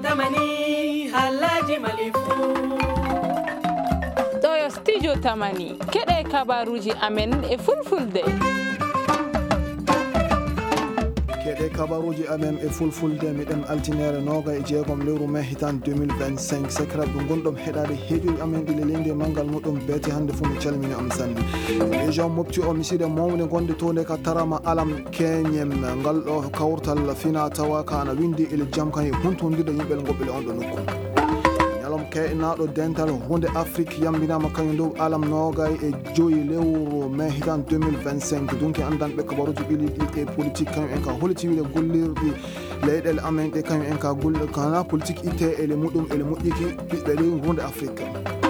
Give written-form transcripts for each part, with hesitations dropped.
tamani halaji malifu to studio tamani kede kabaruji amen e fulfulde kede kabaruji amen e fulfulde miɗen altinere noga e jeegom lewru mai hitan 2025 secret ɗum gonɗom heɗade heeƴoji amen ɗi lelinde mangal muɗum beete hande fu mi calmini am sanne région mofti o miside mawde gonde tonde ka tarama alam keñem ngal ɗo kawrtal fina tawa kana windi ele jam kan e huntodira yimɓel goɓɓele on ɗo nokku ñalom keɗnaɗo dental hunde afrique yambinama kañum dow alam nogay e joyi lewru mai hitan 2025 donc andanɓe kabaruji ɓili ɗi e politique kañum en ka holiti wiide gollirɗi leyɗele amen ɗe kañum en ka golle kana politique itte ele muɗum ele moƴƴiki ɓiɓɓe lewru hunde afrique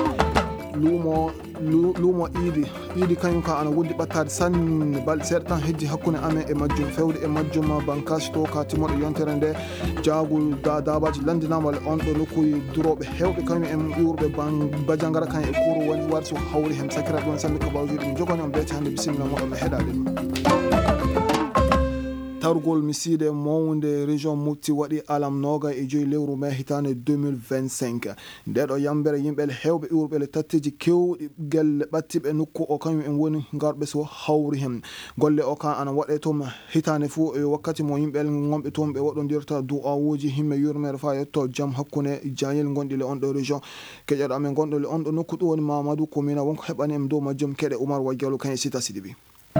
lumo idi kañum ka ana wondi ɓattade sanne balɗe seeɗa tan heddi hakkude amen e majjum fewde e majjum bankage to ka timoɗo yontere nde jaagol dabaji landinama on ɗo nokkuji duroɓe hewɓe kañum en iwruɓe badiangara kañum e couro woni warso hawri hen sakiraɓe won sanne kabaruji ɗum jogani on beete hande bisimilla moɗon ɓe heɗade ɗum targol miside mawde région mofti waɗi alam noga e joyi lewru mai hitande 2025 ndeɗo yambere yimɓele hewɓe iwruɓele tattiji kewɗi gelle ɓattiɓe nokku o kañum en woni garɓe so hawri hen golle o ka ana waɗe toon hitande fuu e wakkati mo yimɓele gonɓe toon ɓe waɗodirta du'awuji himme yurmere fa yetto jaam hakkude jayel gonɗi le on ɗo région keƴeɗo amen gonɗo le on ɗo nokku ɗum woni mamadou komina wonko heɓani em dow majjum keɗe oumar wadialo kañum sita sidibi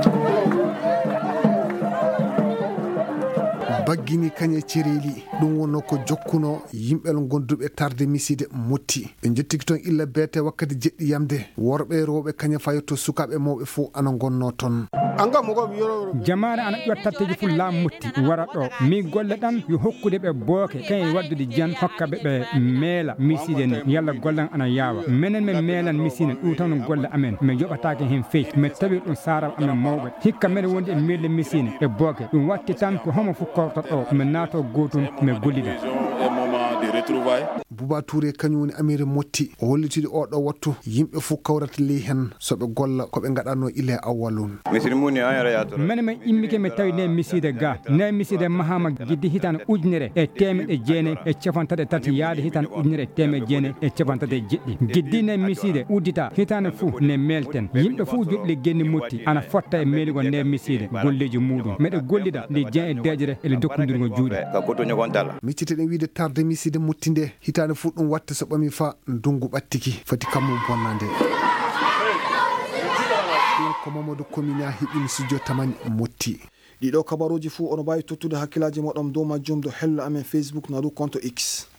baggini kañe cereli ɗum wonno ko jokkuno yimɓel gonduɓe tarde miside motti ɓe jettiki toon illa beete wakkati jeɗɗi yamde worɓe rewɓe kañe fayotto sukaɓe mawɓe fo ana gonno toon jamane ana ƴuwa tatteji fo laamu motti wara ɗo mi golle ɗan yo hokkude ɓe booke kañe waddude jan hokkaɓe ɓe meela miside ne yalla gollan ana yaawa minen min meelan miside ɗum tan no golle amen mi yoɓatake hen feyti mi tawi ɗum saraɓe amen mawɓe hikka mbeɗa wondi e meelle misine e booke ɗum watti tan ko homo fof korto ɗo mi naato gotum mi gollida Bouba Touré kañum woni amire motti o hollitide oɗo wattu yimɓe fof kawrata ley hen soɓe golla koɓe gaɗano ile awwalun mene min immike mi tawi ne miside ga ne miside mahama jiddi hitande ujunere e temeɗe jeenayyi e capantati tati yaade hitande ujunere e temeɗe jeenayyi e capantati e jeɗɗi jiddi ne miside uddita hitande fou ne melten yimɓe fof joɗɗi genni motti ana fotta e meeligo nde miside golleji muɗum meɗe gollida nde jeen e dejere ele dokkodirgo juuɗe micciteɗen wiide tarde miside motti nde hitande fu ɗum watte so ɓami fa ndungu ɓattiki fati kammum bonnade ɗum ko mamadou komina heɓini studio tamani motti ɗiɗo kabaruji fuu ono mbawi tottude hakkillaji moɗon dow majjum do hello amen facebook na dow compte x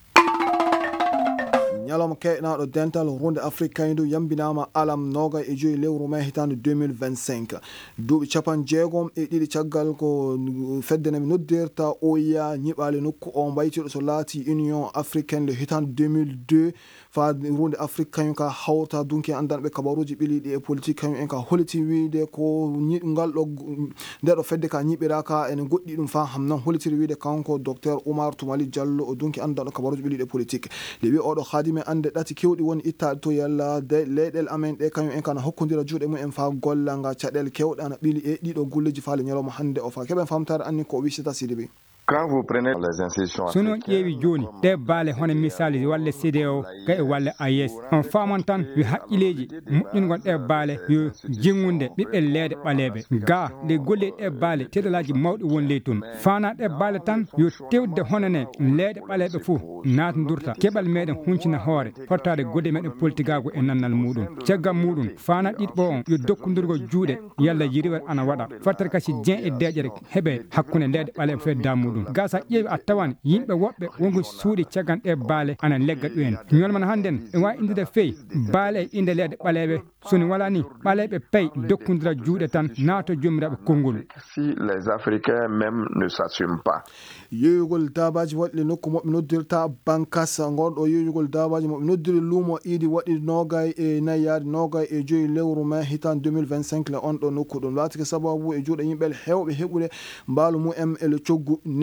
ñalawma keɗnaɗo dental hunde afrique kañum yambinama alam noga e joyi lewru mai hitande 2025 duuɓi capan jeegom e ɗiɗi caggal ko feddenemi noddirta oya ñiɓali nokku o mbaytiɗo so laati union africaine le hitande 2002 fa hunde afrique kañum ka hawta dunki andanɓe kabaruji ɓiliɗi e politique kañum en ka holiti wiide ko ngal ɗo ndeɗo fedde ka ñiɓiraka ene goɗɗi ɗum fa hamnan holitiri wiide kanko docteur oumar toumali diallo o dunki andanɗo kabaruji ɓiliɗi e politique le wi oɗo haadimi ande ɗati kewɗi woni ittade to yalla leyɗele amen ɗe kañum en kana hokkodira juuɗe mumen fa gollanga caɗele kewɗe ana ɓili e ɗiɗo golleji faale ñalawma hande o fa keɓen famtare anni ko wisata sidiɓe Quand vous prenez les institutions sono ƴeewi joni ɗe baale hono misali walle CEDEAO ga e walle AES on famon tan yo haqqileji moƴƴingon ɗe baale yo jingude ɓiɓɓe leede ɓaleɓe ga nde golle ɗe baale teɗalaji mawɗi won ley toon fana ɗe baale tan yo tewde honone leede ɓaleɓe fof natodurta keɓal meɗen huncina hoore fottade godde meɗen politigago e nannal muɗum caggal muɗum fana ɗiɗɓo on yo dokkodirgo juuɗe yalla yiriwat ana waɗa fottata kasi dien e deƴere heeɓe hakkude leede ɓaleɓe fe damuɗum gasa ƴeewi a tawan yimɓe woɓɓe wonko suuɗi caggan ɗe baale ana legga ɗumen ñolman hannden e wawi indude feyi baale e inde leɗe ɓaleɓe soni wala ni ɓaleɓe pay dokkodira juuɗe tan naato jomiraɓe konngol si les africains même ne s'assument pas yeeyugol dabaji waɗi nokku moɓe noddirta bankas gonɗo yeeyugol dabaji moɓe noddiri luumo iidi waɗi nogay e nayyade nogay e joyi lewru mai hitan 2025 le on ɗo nokku ɗum laatike sababu e juuɗe yimɓe hewɓe heɓude mbaalu mumen ele coggu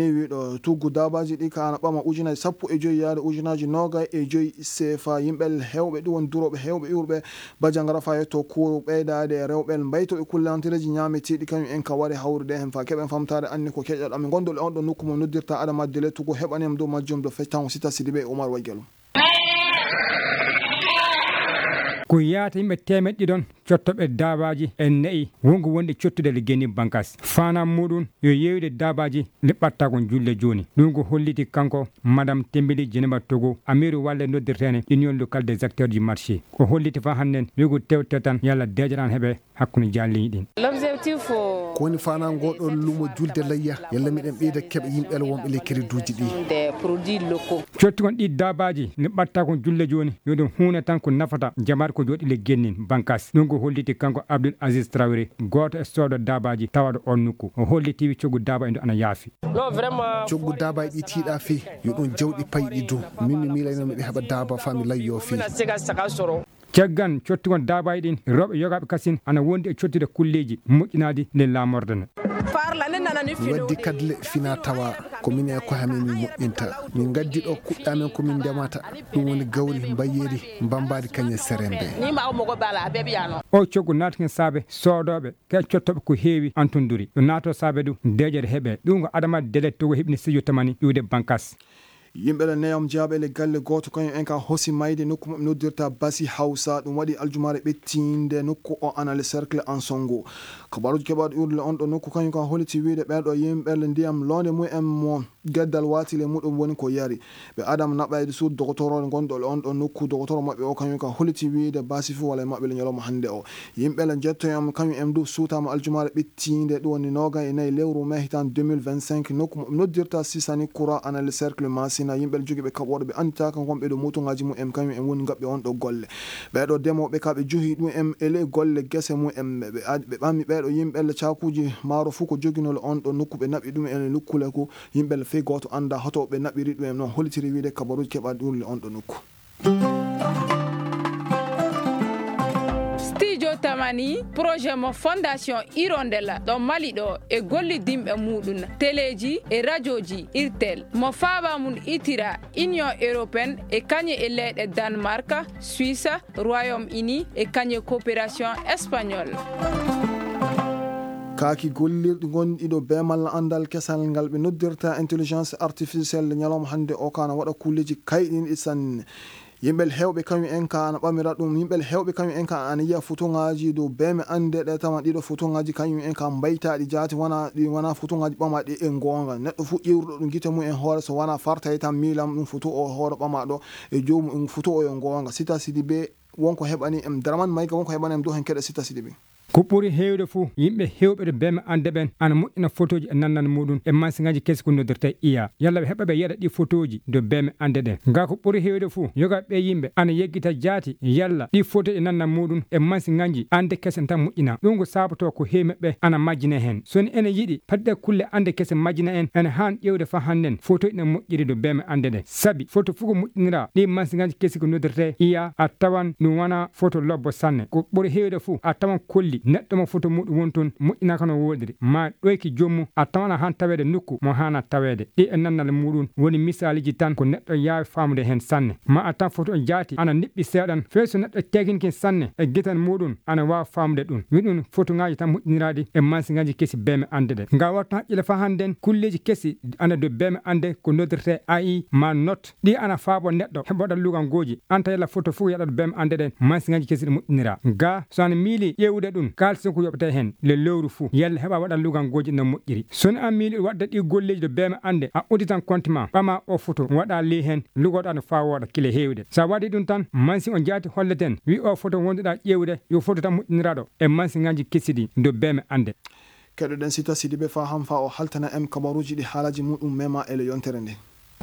newi ɗo tuggu dabaji ɗi ka ana ɓama ujunaji 15 yaade ujunaji 25 sefa yimɓe hewɓe ɗum won duroɓe hewɓe iwrɓe bajangara fa yetto kuru ɓeydade rewɓe mbaytoɓe kullantireji ñametiɗi kañum en ka waɗi hawrude hen fa keɓen famtade anni ko keƴƴal amin gondol e on ɗo nokku mo noddirta adama dele tugo heɓaniyam dow majjum ɗo fectan sita sidiɓe oumar waygelum ko yaata yimɓe temeɗɗi ɗon cottoɓe dabaji en nayi wonko wonde cottude le geni bankas fanam muɗum yo yewde dabaji le ɓatta kon julle joni ɗum ko holliti kanko madame Tembeli Djeneba Togo amiru walle noddirtene union local des acteurs du marché ko holliti fa hannen wigo tewte tan yalla dejaran heɓe hakkude jalliñi ɗin l'objectif ko woni fana goɗo lumo julde layya yalla miɗen ɓeyda keɓe yimɓele wonɓe le créduji ɗi des produits locaux cottikon ɗi dabaji le ɓatta kon julle joni yo ɗum hunde tan ko nafata jamar ko joɗi le gennin bankas ɗum ko holliti kanko Abdoul Aziz Traoré goto e soodo dabaji tawaɗo on nokku o holliti wi coggu daba e ndu ana yaafi coggu dabaji ɗi tiiɗa fi yo ɗum jawɗi payɗi dow min mi miilayno miɓe heeɓa daba fami layyo fi caggan cottigon dabaji ɗin rewɓe yogaɓe kasin ana wondi e cottude kulleji moƴƴinadi le lamordene mi waddi kadle fina tawa komin e ko hamin mi moƴƴinta min gaddi ɗo kuɗɗamen komin ndemata ɗum woni gawri mbayeeri mbambadi kañe serembe o coggu natken saabe soodoɓe ke cottoɓe ko heewi antonduri ɗo nato saabe du dejere heeɓe ɗum ko adama dele togo heɓni studio tamani iwde bankas yimɓe le neyam jaaɓe le galle goto kañum en ka hosi mayde nokku maɓe noddirta basi hawsa ɗum waɗi aljumare ɓettinde nokku o ana le cercle en songo kabaruji keɓaɗo iwde on ɗo nokku kañum ka holliti wiide ɓeɗo yimɓeɓe ndiyam londe mumen mo geddal watile muɗum woni ko yari ɓe adama naɓayde suudu doctorore gonɗo on ɗo nokku docteur maɓɓe o kañum ka holliti wiide basi fu walla maɓɓe le ñalawma hande o yimɓe le jettoyam kañum en du suutama aljumare ɓettinde ɗum woni 24 lewru mai hitan 2025 nokku mo noddirta sisani courant ana le cercle masina yimɓe jogi ɓe kaɓoɗo ɓe andita kan gonɓe ɗo motoŋaji mumen kañum en woni gaɓɓe on ɗo golle ɓeɗo demoɓe ka ɓe johi ɗum en ele golle gese mumen ɓe ɓammi ɓeɗo yimɓe le cakuji maaro fuu ko joginole on ɗo nokku ɓe naɓi ɗum en lukkule ko yimɓe le fey goto anda hoto ɓe naɓiri ɗum en noon hollitiri wiide kabaruji keɓa ɗurle on ɗo nokku studio tamani projet mo fondation Hirondella ɗo Mali ɗo e gollidimɓe muɗum téléji e radioji irtel mo faaba mum itira union européenne e kañe e leyɗe Danemark Suisse Royaume-Uni e kañe coopération espagnole kaaki gollirɗi gonɗi ɗo be malla andal kesal ngal ɓe noddirta intelligence artificielle ñalawma hande o kana waɗa kulleji kayɗinɗi sanne yimɓe hewɓe kañum en ka ana ɓamira ɗum yimɓe hewɓe kañum en ka ana yiya photoŋaji dow beme ande ɗe tawa ɗiɗo photoŋaji kañum en ka mbaytaɗi jaati ɗi wona photoŋaji ɓamaɗi e gonga neɗɗo fu ƴewruɗo ɗum guite mum en hoore so wona fartayi tan miilam ɗum photo o hoore ɓamaɗo e jomum photo o yo gonga sita sidi be wonko heɓani em Dramane Mayga wonko heɓani em dow hen keɗe sita sidi ɓe ko ɓuri heewde fuu yimɓe hewɓe ɗo beme ande ɓen ana moƴƴina photoji e nannane muɗum e masiŋaji kesi ko noddirta iya yalla ɓe heɓa ɓe yeɗa ɗi photoji do beme ande ɗen nga ko ɓuri heewde fuu yoga ɓe yimɓe ana yeggita jaati yalla ɗi photo e nannane muɗum e masiŋaji ande kesen tan moƴƴina ɗum ko sabato ko heewi maɓɓe ana majjina hen soni ene yiɗi padɗe kulle ande kese majjina en ene han ƴewde fa hannen photo ene moƴƴiri do beme ande ɗen sabi photo fuu ko moƴƴinira ɗi masiŋaji kesi ko noddirta iya a tawan ɗum wona photo lobbo sanne ko ɓuri heewde fuu a tawan kolli neɗɗo mo photo muɗum won toon moƴƴina kono wodiri ma ɗoyki jommu a tawana han tawede nokku mo hana tawede ɗi e nannale muɗum woni misaliji tan ko neɗɗo yaawi famude hen sanne ma a tan photo jaati ana niɓɓi seeɗan fey so neɗɗo teginki sanne e guitan muɗum ana wawa famude ɗum wi ɗum photo ngaji tan moƴƴiniraɗi e masiŋaji kesi beme ande ɗe nga warta haqqille fa handen kulleji kesi ana do beme ande ko noddirte AI ma note ɗi ana faabo neɗɗo heɓoɗa lugan goji anta yalla photo fuu yaɗa do beme ande ɗen masiŋaji kesi ɗe moƴƴinira ga so ana miili ƴewude ɗum kalsi ko yoɓete hen le lewru fuu yalla heɓa waɗa lugan goji no moƴƴiri soni an miili wadda ɗi golleji do beme ande a udditan compte ma ɓama o photo waɗa li hen lugoɗa no fawoɗa kile hewde sa waɗi ɗum tan mansi o jaati holleten wi o photo wonduɗa ƴewde yo photo tan moƴƴiniraɗo e mansiŋaji kesiɗi do beme ande keɗoɗen sita sidiɓe fa ham fa o haltana em kabaruji ɗi haalaji muɗum mema ele yontere nde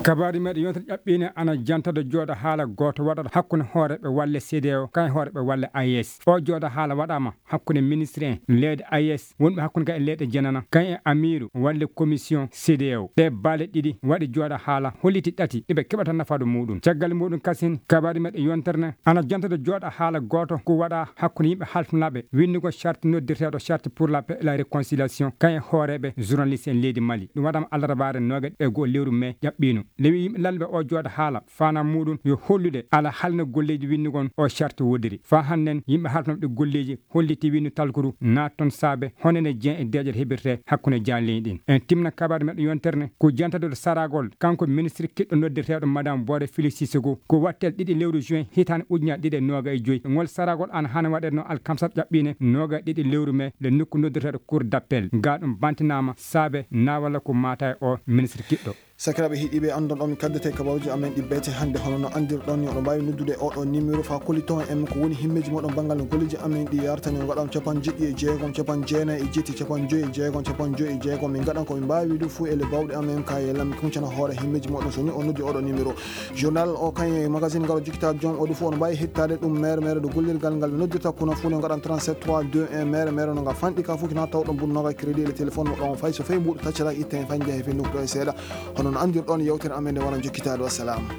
kabari meɗe yontere ƴaɓɓine ana jantade jooɗa haala goto waɗata hakkude hooreɓe walle CEDEAO kañ hooreɓe walle AES o jooɗa haala waɗama hakkude ministre en leydi AES wonɓe hakkude ka e leyɗe jenana kañ e amiru walle commission CEDEAO ɗe baale ɗiɗi waɗi jooɗa haala holliti ɗati ɗiɓe keɓata nafadu muɗum caggal muɗum kasin kabari meɗe yontere ana jantade jooɗa haala goto ko waɗa hakkude yimɓe haltanaɓe windigo charte noddirteɗo charte pour la paix et la réconciliation kañ e hooreɓe journaliste en leydi Mali ɗum waɗama allarabare nogaɗi e goho lewru mai ƴaɓɓino lewi yimɓe lalɓe o jooɗa haala fana muɗum yo hollude ala halna golleji windigon o charte wodiri fa hannen yimɓe haltanoɓe ɗi golleji holliti windu talkuru natton saabe honene Dieng e deƴƴere heɓirte hakkude jaalleñi ɗin en timna kabare meɗe yonterne ko jantade saragol kanko ministre kiɗɗo noddirteɗo madame Bodé Félix Sissoko ko wattel 2 lewru juin hitande ujunnaje 2 ngol saragol an hana waɗe no alkamsat ƴaɓɓine 2 lewru mai le nokku noddirteɗo cour d'appel ga ɗum bantinama saabe na walla ko mata o ministre kiɗɗo sakiraɓe hiɗiɓe andon ɗon mi kaddete kabaruji amen ɗi beete hannde hono no andirɗon oɗon mbawi noddude oɗo numéro fa kolliton en ko woni himmeji moɗon banggal no golleji amen ɗi yartani gaɗam 76 59 56 56 min gaɗan komin mbawi wiide fou ele bawɗe amen ka yelam kuncana hoore himmeji moɗon so ni on noddi oɗo numéro journal o kañ magazine ngal o jikkita jom oɗo fo on mbawi hettade ɗum mere do gollirgal ngal ɓe noddirta kono fou no gaɗan 37 321 mere no ngal fanɗi ka fou kina tawɗon bunnoga crédit le téléphone moɗon fay so fayi mbuɗo taccata itten fay jeehe fe nokkuɗo e seeɗa hono no andirɗon yewtere amen nde wona jokkitade wassalamu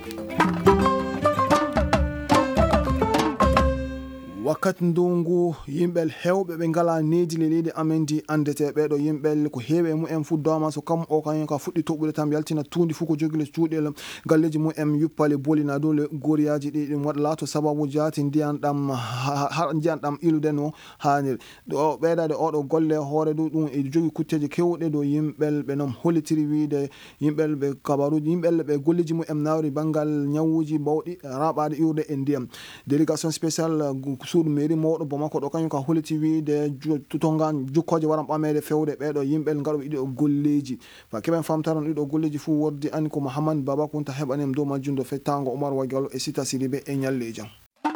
wakkati ndungu yimɓel hewɓe ɓe ngala needi le leydi amen di andete ɓeɗo yimɓel ko heewi e mumen fuddama so kam o kañum ka fuɗɗi toɓɓude tam yaltina tuundi fof ko jogui le cuuɗel galleji mumen yuppale bolina dow le goriyaji ɗi ɗum waɗa laato sababu jaati ndiyanɗam ilude no hannir ɗo ɓeydade oɗo golle hoore ɗo ɗum e jogui kutteji kewɗe dow yimɓel ɓe noon hollitiri wiide yimɓel ɓe kabaruji yimɓel ɓe golleji mumen nawri banggal ñawuji bawɗi raɓade iwde e ndiyam délégation spéciale suudu mairie mawɗo Bamako ɗo kañum ka holliti wiide tutongan jukkoje waran ɓamede fewde ɓeɗo yimɓel gaɗoɓe ɗiɗo golleji fa keɓen famtaron ɗiɗo golleji fou wordi ani ko Mouhamad Baba Kunta heɓanim dow majjundo fettango Oumar Wagallo e Sita Sidibé e ñalle jam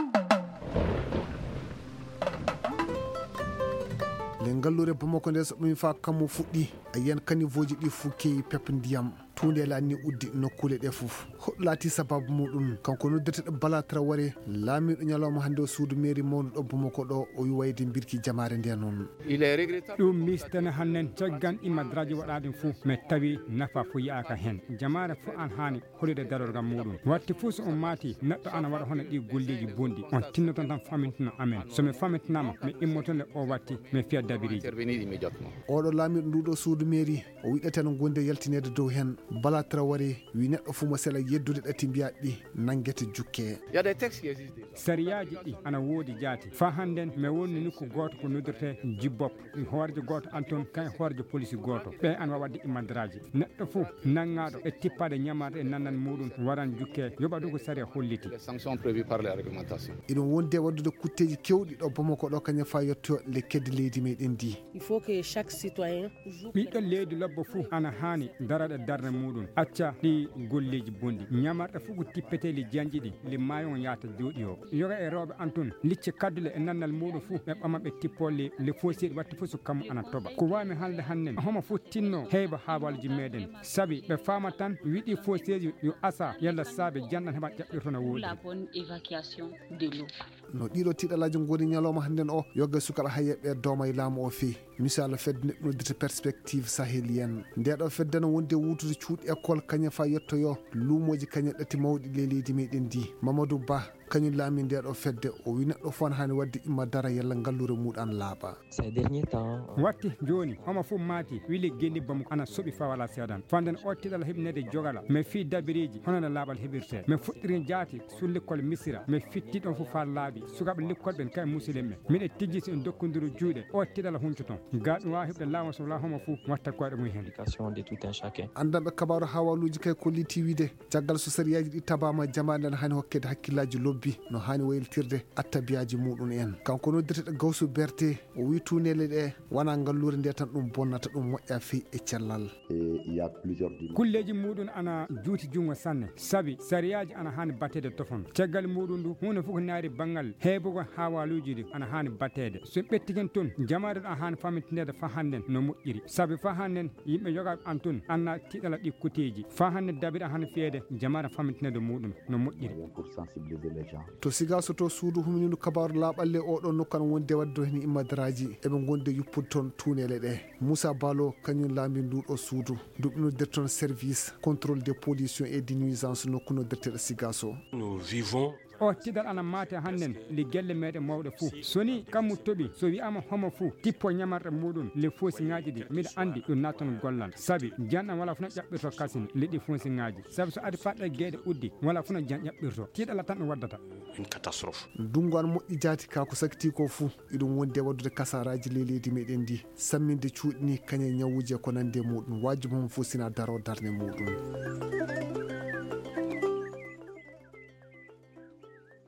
le ngallure Bamako nde so ɗum fa kammo fuɗɗi a yiyan kanivoji ɗi fou kewi pepp ndiyam tunde lanni uddi nokkule ɗe fof hoɗo laati sababu muɗum kanko noddeteɗo Bala Traoré laamiɗo ñalawma hannde o suudu mairie mawnuɗo Bamako ɗo o wi wayde birki jamare nde noon ɗum mistana hannen caggan immadraji waɗaɗum fof mais tawi nafa fo yiyaka hen jamare fof an hani holude darorgam muɗum watti fof so on maati neɗɗo ana waɗa hono ɗi golleji bonɗi on tinnoton tan famintino amen somi famitinama mi immotonde o watti mi fiya dabiriji oɗo laamiɗo nduɗo suudu mairie o wiɗete no gonde yaltinede dow hen Bala Traoré wi neɗɗo fuu mo sela yeddude ɗati mbiyaɗi ɗi nanguete jukke sariyaji ɗi ana woodi jaati fa hannden mi wonni nokku goto ko noddirte jibbop hoorjo goto anton kañ hoorjo police goto ɓe an wawadde immadraji neɗɗo fuu nangaɗo e tippade ñamade e nannan muɗum waran jukke yoɓa ɗum ko saria holliti iɗum wonde waddude kutteji kewɗi ɗo Bamako ɗo kañum fa yetto le kedde leydi meɗen ndi il faut que chaque citoyen ɓiɗɗo leydi lobbo fuu ana hani daraɗe darde muɗum acca ɗi golleji bonɗi ñamarɗe fof ko tippeteli janji ɗi le mayon yata jooɗi o yoga e rewɓe antun licce kaddule e nannal muɗum fof ɓe ɓamaɓe tippolle le fossiɗe watti fof so kammo ana toɓa ko wami haalde hannen homo fof tinno heyba haabalji meɗen saabi ɓe fama tan wiɗi fossiji yo asa yalla saabe janɗan heɓa ƴaɓɓirto no woodi no ɗiɗo tiɗalaji goni ñalawma hannden o yogga sukaɓe hayyeɓe dooma e laamu o fewi misal fedde neɗɗo noddita perspective sahélienne ndeɗo fedde no wonde wutude cuuɗi école kañum fa yettoyo luumoji kañum ɗatti mawɗi le leydi meɗen ndi Mamadou Ba kañum laami ndeɗo fedde o wi neɗɗo fof ne hani wadde imma dara yalla ngallure muɗan laaɓa ces derniers temps watti joni homo fof maati wili gelli Bamako ana soɓi fa wala seedan fanden o tiɗal heɓnede jogala mais fi dabiriji hono no laaɓal heɓirte mais fuɗɗiri jaati sur l'école Missira mais fitti ɗon fof fa laaɓi sukaɓe l'école ɓen kaye musidɗen ɓe miɗe tijji so en dokkodiri juuɗe o tiɗal huncoton ga ɗum wawi heɓde lawol sohla homo fof watta koyɗe mum hen de tout un chacun andanɓe kabaru hawaluji kay kolliti wiide caggal so sariyaji ɗi tabama jamade ne hani hokkede hakkillaji lobbi lobbi no hani wayltirde attabiyaji muɗum en kanko noddirteɗo Gawsu Berté o wi tunele ɗe wona ngallure nde tan ɗum bonnata ɗum moƴƴa feyi e cellal. kulleji muɗum ana juuti jungo sanne sabi sariyaji ana hani battede tofon caggal muɗum ndu hunde fof ko naari banggal heebugo hawaluji ɗi ana hani battede so ɓettiken toon jamaɗo ɗo hani famitindede fa hannden no moƴƴiri sabi fa hannden yimɓe jogaɓe an toon anna tiɗala ɗi kuteji fa hannde dabiɗa hani fiyede jamaɗo famitinde muɗum no moƴƴiri to Sigaso to suudu humininu kabaru laaɓalle oɗo nokku ana wonde waddo hen immadaraji eɓe gonde yuppude toon tunele ɗe. Moussa Balo kañum laami nduɗo suudu duɓinodder toon service contrôle des pollutions et des nuisances nokku nodderteɗo Sigaso. Nous vivons o tiɗal ana mate hannden li gelle meɗen mawɗe fou soni kammu toɓi so wiyama homo fou tippo ñamarɗe muɗum li fosiŋaji ɗi miɗa andi ɗum natton gollal sabi janɗam wala funa ƴaɓɓirto kasine liɗɗi fosiŋaji sabi so adi faɗɗe gueɗe uddi wala funa jan ƴaɓɓirto tiɗala tan ɗum waddata une catastrophe. Ndungu an moƴƴi jaati ka ko sakiti ko fou iɗum wonde waddude kasaraji leydi meɗen ndi samminde cuuɗi ni kañe ñawuji e ko nande muɗum wajibu mum fo sina daro darde muɗum.